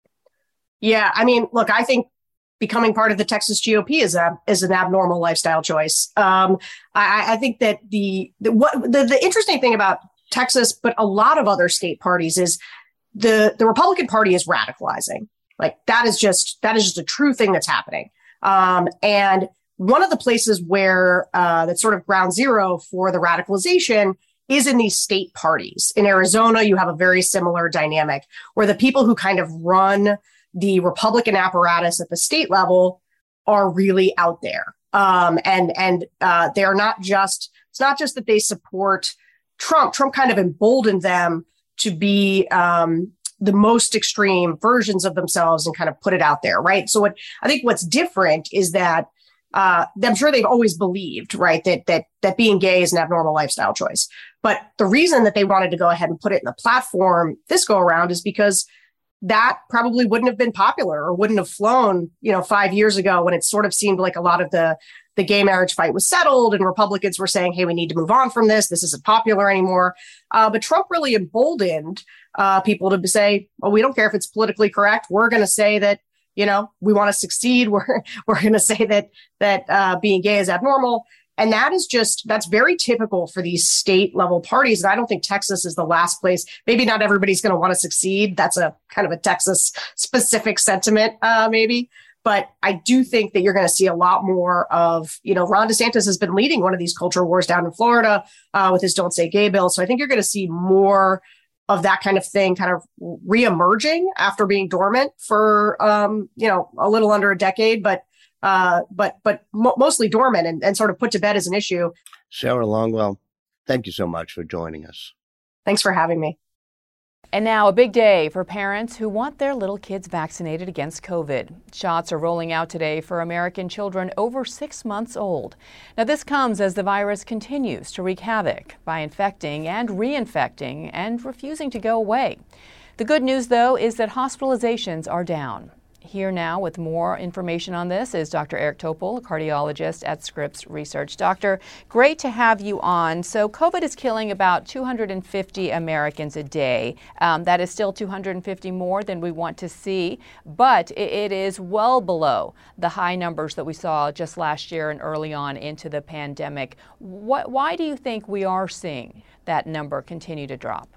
Yeah, I mean, look, I think becoming part of the Texas G O P is a is an abnormal lifestyle choice. Um, I, I think that the the, what, the the interesting thing about Texas, but a lot of other state parties, is the the Republican Party is radicalizing. Like that is just that is just a true thing that's happening. Um, and one of the places where uh, that's sort of ground zero for the radicalization is in these state parties. In Arizona, you have a very similar dynamic where the people who kind of run the Republican apparatus at the state level are really out there. Um, and and uh, they are not just, it's not just that they support Trump. Trump kind of emboldened them to be um, the most extreme versions of themselves and kind of put it out there, right? So what I think what's different is that uh, I'm sure they've always believed, right, that that that being gay is an abnormal lifestyle choice. But the reason that they wanted to go ahead and put it in the platform this go around is because that probably wouldn't have been popular or wouldn't have flown, you know, five years ago when it sort of seemed like a lot of the, the gay marriage fight was settled and Republicans were saying, hey, we need to move on from this. This isn't popular anymore. Uh, but Trump really emboldened uh, people to say, well, we don't care if it's politically correct. We're going to say that, you know, we want to succeed. We're we're going to say that that uh, being gay is abnormal. And that is just, that's very typical for these state level parties. And I don't think Texas is the last place. Maybe not everybody's going to want to succeed. That's a kind of a Texas specific sentiment, uh, maybe. But I do think that you're going to see a lot more of, you know, Ron DeSantis has been leading one of these culture wars down in Florida uh, with his Don't Say Gay bill. So I think you're going to see more of that kind of thing kind of reemerging after being dormant for, um, you know, a little under a decade. But Uh, but but mo- mostly dormant and, and sort of put to bed as an issue. Sarah Longwell, thank you so much for joining us. Thanks for having me. And now a big day for parents who want their little kids vaccinated against COVID. Shots are rolling out today for American children over six months old. Now this comes as the virus continues to wreak havoc by infecting and reinfecting and refusing to go away. The good news, though, is that hospitalizations are down. Here now with more information on this is Doctor Eric Topol, a cardiologist at Scripps Research. Doctor, great to have you on. So COVID is killing about two hundred fifty Americans a day. Um, that is still two hundred fifty more than we want to see, but it, it is well below the high numbers that we saw just last year and early on into the pandemic. What, why do you think we are seeing that number continue to drop?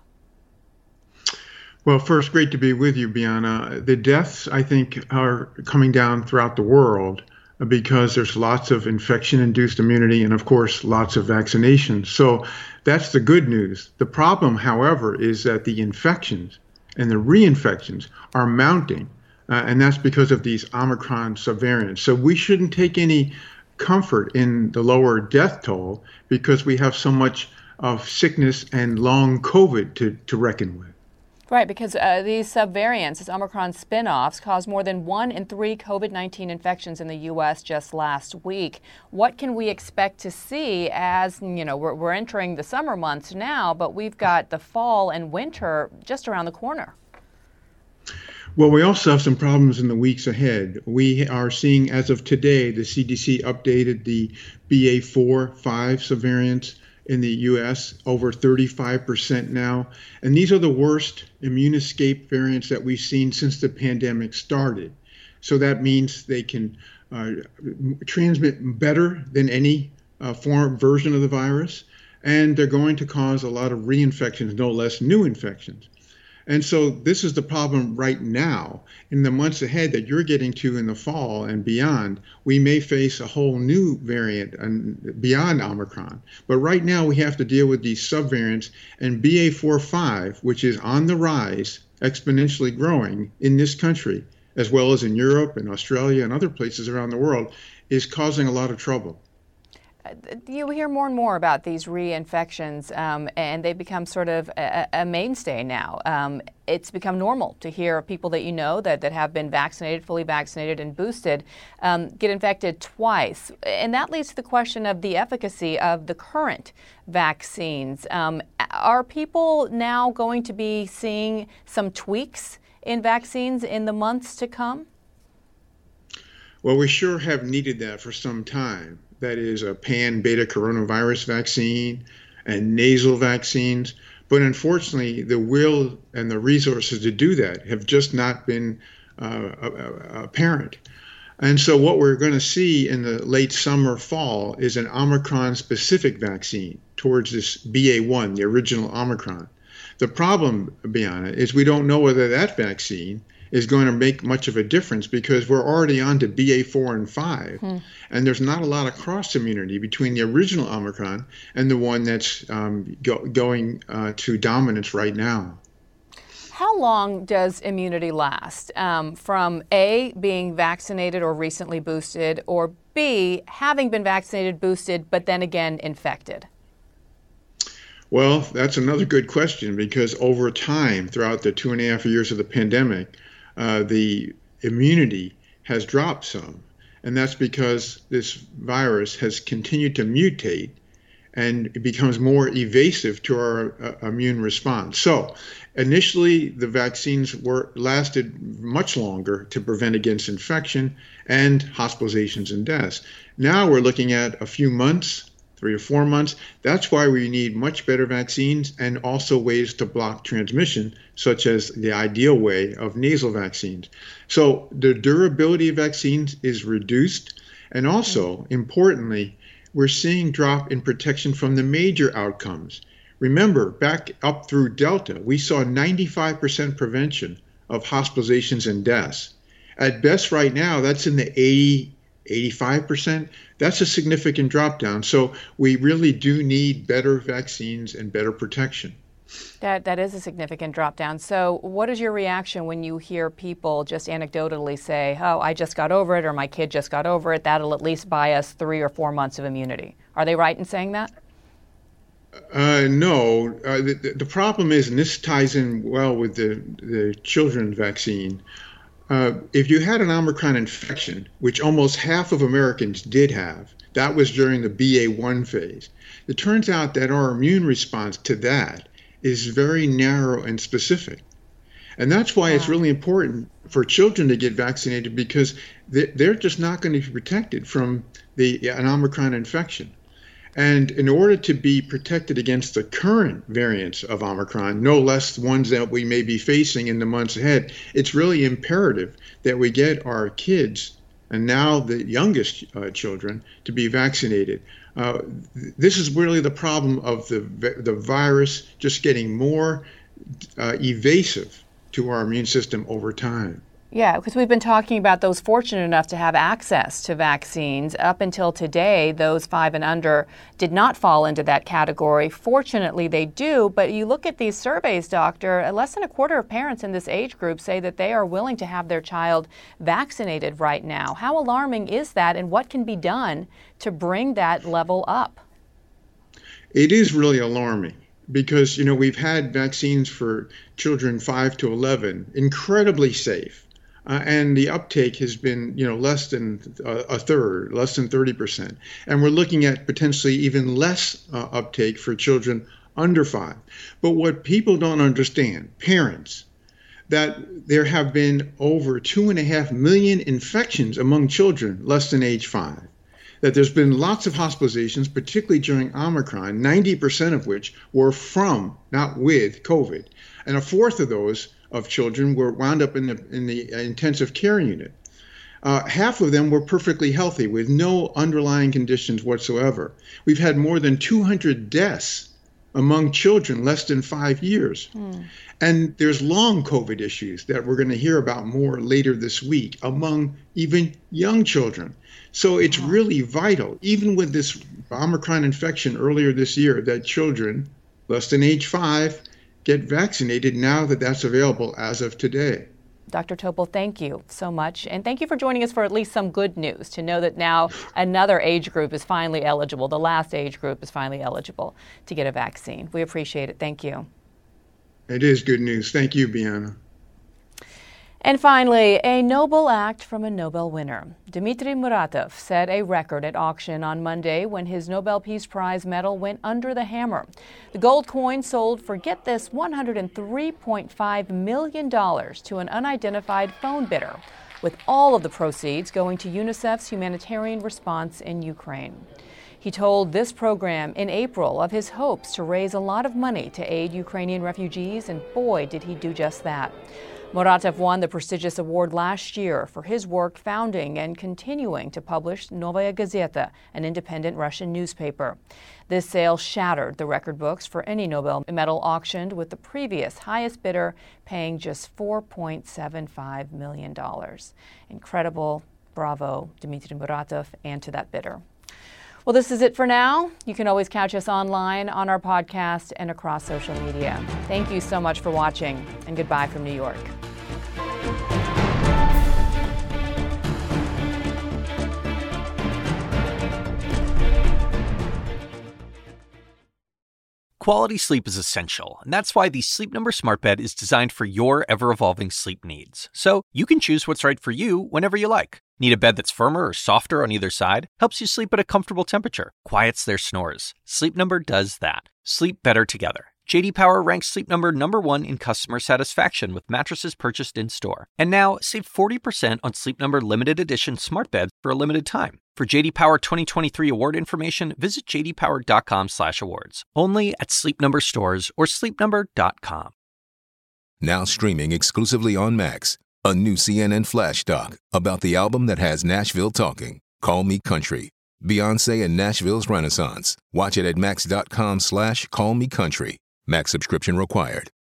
Well, first, great to be with you, Bianna. The deaths, I think, are coming down throughout the world because there's lots of infection-induced immunity and, of course, lots of vaccinations. So that's the good news. The problem, however, is that the infections and the reinfections are mounting, uh, and that's because of these Omicron subvariants. So we shouldn't take any comfort in the lower death toll because we have so much of sickness and long COVID to, to reckon with. Right, because uh, these subvariants, these Omicron spin-offs, caused more than one in three COVID nineteen infections in the U S just last week. What can we expect to see as, you know, we're, we're entering the summer months now, but we've got the fall and winter just around the corner? Well, we also have some problems in the weeks ahead. We are seeing, as of today, the C D C updated the B A four five subvariants in the U S, over thirty-five percent now. And these are the worst immune escape variants that we've seen since the pandemic started. So that means they can uh, transmit better than any uh, form version of the virus, and they're going to cause a lot of reinfections, no less new infections. And so this is the problem right now. In the months ahead that you're getting to in the fall and beyond, we may face a whole new variant and beyond Omicron. But right now we have to deal with these subvariants, and B A four five, which is on the rise, exponentially growing in this country, as well as in Europe and Australia and other places around the world, is causing a lot of trouble. You hear more and more about these reinfections, um, and they become sort of a, a mainstay now. Um, it's become normal to hear people that you know that, that have been vaccinated, fully vaccinated and boosted, um, get infected twice. And that leads to the question of the efficacy of the current vaccines. Um, are people now going to be seeing some tweaks in vaccines in the months to come? Well, we sure have needed that for some time. That is a pan-beta coronavirus vaccine and nasal vaccines. But unfortunately, the will and the resources to do that have just not been uh, apparent. And so what we're going to see in the late summer, fall, is an Omicron-specific vaccine towards this B A one, the original Omicron. The problem, Bianna, is we don't know whether that vaccine is going to make much of a difference, because we're already on to B A four and five, hmm. and there's not a lot of cross immunity between the original Omicron and the one that's um, go, going uh, to dominance right now. How long does immunity last um, from A, being vaccinated or recently boosted, or B, having been vaccinated, boosted, but then again infected? Well, that's another good question, because over time, throughout the two and a half years of the pandemic, Uh, the immunity has dropped some, and that's because this virus has continued to mutate, and it becomes more evasive to our uh, immune response. So initially, the vaccines were lasted much longer to prevent against infection and hospitalizations and deaths. Now we're looking at a few months, three to four months. That's why we need much better vaccines, and also ways to block transmission, such as the ideal way of nasal vaccines. So the durability of vaccines is reduced. And also, importantly, we're seeing drop in protection from the major outcomes. Remember, back up through Delta, we saw ninety-five percent prevention of hospitalizations and deaths. At best right now, that's in the eighty, eighty-five percent. That's a significant drop down. So we really do need better vaccines and better protection. That that is a significant drop down. So what is your reaction when you hear people just anecdotally say, oh, I just got over it, or my kid just got over it, that'll at least buy us three or four months of immunity? Are they right in saying that? Uh, no. Uh, the, the problem is, and this ties in well with the, the children's vaccine, Uh, if you had an Omicron infection, which almost half of Americans did have, that was during the B A one phase. It turns out that our immune response to that is very narrow and specific. And that's why wow. it's really important for children to get vaccinated, because they're just not going to be protected from the an Omicron infection. And in order to be protected against the current variants of Omicron, no less ones that we may be facing in the months ahead, it's really imperative that we get our kids, and now the youngest uh, children, to be vaccinated. Uh, this is really the problem of the, the virus just getting more uh, evasive to our immune system over time. Yeah, because we've been talking about those fortunate enough to have access to vaccines. Up until today, those five and under did not fall into that category. Fortunately, they do. But you look at these surveys, Doctor, less than a quarter of parents in this age group say that they are willing to have their child vaccinated right now. How alarming is that, and what can be done to bring that level up? It is really alarming, because, you know, we've had vaccines for children five to eleven, incredibly safe. Uh, and the uptake has been, you know, less than uh, a third, less than thirty percent. And we're looking at potentially even less uh, uptake for children under five. But what people don't understand, parents, that there have been over two and a half million infections among children less than age five. That there's been lots of hospitalizations, particularly during Omicron, ninety percent of which were from, not with, COVID. And a fourth of those of children were wound up in the, in the intensive care unit. Uh, half of them were perfectly healthy with no underlying conditions whatsoever. We've had more than two hundred deaths among children less than five years. Mm. And there's long COVID issues that we're going to hear about more later this week among even young children. So it's really vital, even with this Omicron infection earlier this year, that children less than age five get vaccinated now that that's available as of today. Doctor Topol, thank you so much. And thank you for joining us for at least some good news, to know that now another age group is finally eligible. The last age group is finally eligible to get a vaccine. We appreciate it. Thank you. It is good news. Thank you, Bianna. And finally, a noble act from a Nobel winner. Dmitry Muratov set a record at auction on Monday when his Nobel Peace Prize medal went under the hammer. The gold coin sold for, get this, one hundred three point five million dollars to an unidentified phone bidder, with all of the proceeds going to UNICEF's humanitarian response in Ukraine. He told this program in April of his hopes to raise a lot of money to aid Ukrainian refugees, and boy, did he do just that. Muratov won the prestigious award last year for his work founding and continuing to publish Novaya Gazeta, an independent Russian newspaper. This sale shattered the record books for any Nobel medal auctioned, with the previous highest bidder paying just four point seven five million dollars. Incredible. Bravo, Dmitry Muratov, and to that bidder. Well, this is it for now. You can always catch us online, on our podcast, and across social media. Thank you so much for watching, and goodbye from New York. Quality sleep is essential, and that's why the Sleep Number Smart Bed is designed for your ever-evolving sleep needs. So you can choose what's right for you whenever you like. Need a bed that's firmer or softer on either side? Helps you sleep at a comfortable temperature. Quiets their snores. Sleep Number does that. Sleep better together. J D Power ranks Sleep Number number one in customer satisfaction with mattresses purchased in-store. And now, save forty percent on Sleep Number limited edition smart beds for a limited time. For J D Power twenty twenty-three award information, visit j d power dot com slash awards. Only at Sleep Number stores or sleep number dot com. Now streaming exclusively on Max, a new C N N Flash doc about the album that has Nashville talking, Call Me Country. Beyonce and Nashville's Renaissance. Watch it at max dot com slash call me country. Max subscription required.